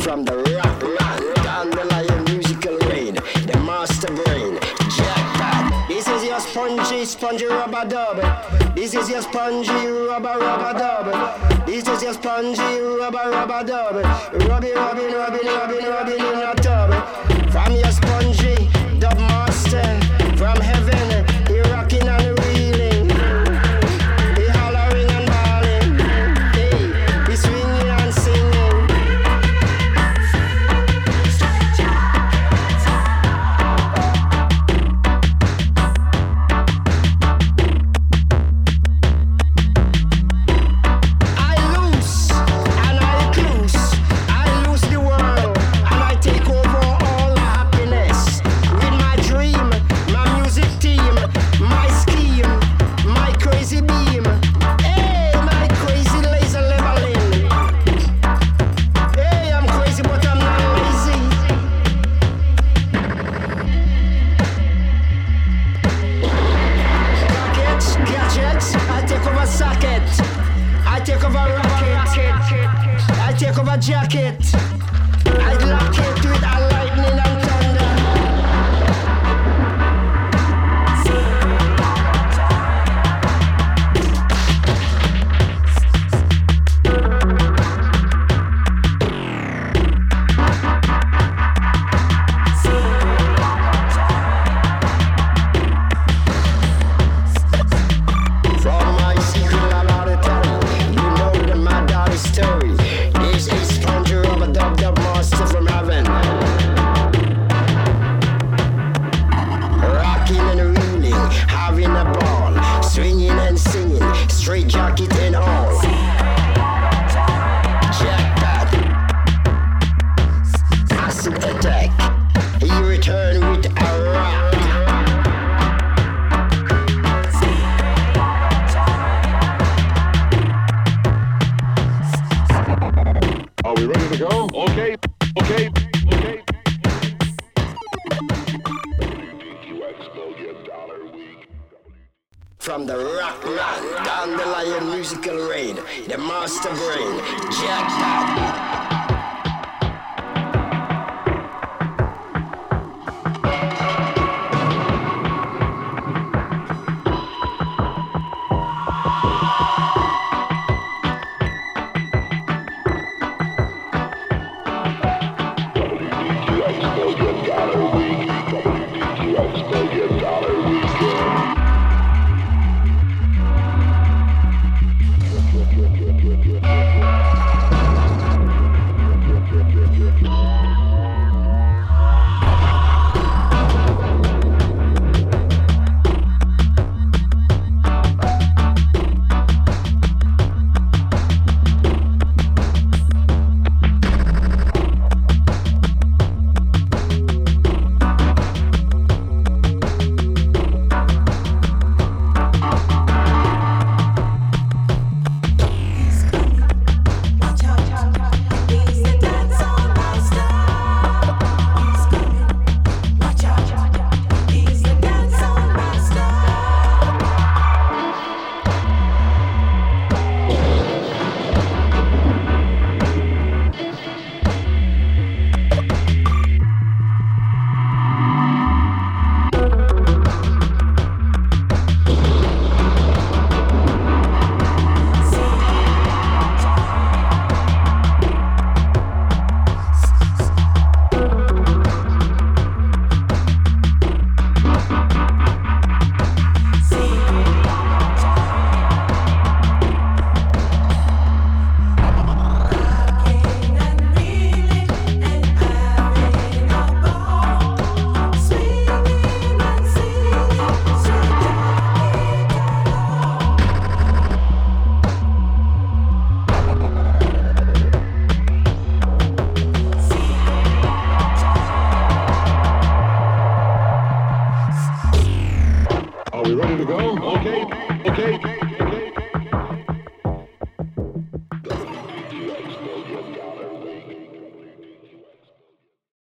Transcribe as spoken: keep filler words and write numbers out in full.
From the rock man, dandelion musical rain, the master brain, jackpot. This is your spongy, spongy rubber dub. This is your spongy rubber rubber dub. This is your spongy rubber rubber dub. Rubbing, rubbing, rubbing, rubbing, rubbing in a tub. From your spongy dub master, from heaven, he rocking and reeling. He hollering and bawling. Hey, he swinging and singing. Jacket, I lock it with a lightning and thunder. From my secret laboratory, you know the mad dog story. This is spongy rubber dub dub master from heaven. Rocking and reeling, having a ball, swinging and singing, straight jacket and all. Jackpot, acid attack, he returned with a rock. Are we ready to go? Okay, okay, okay. From the rock man, dandelion musical rain, the master brain, jackpot. Are we ready to go? Okay, okay.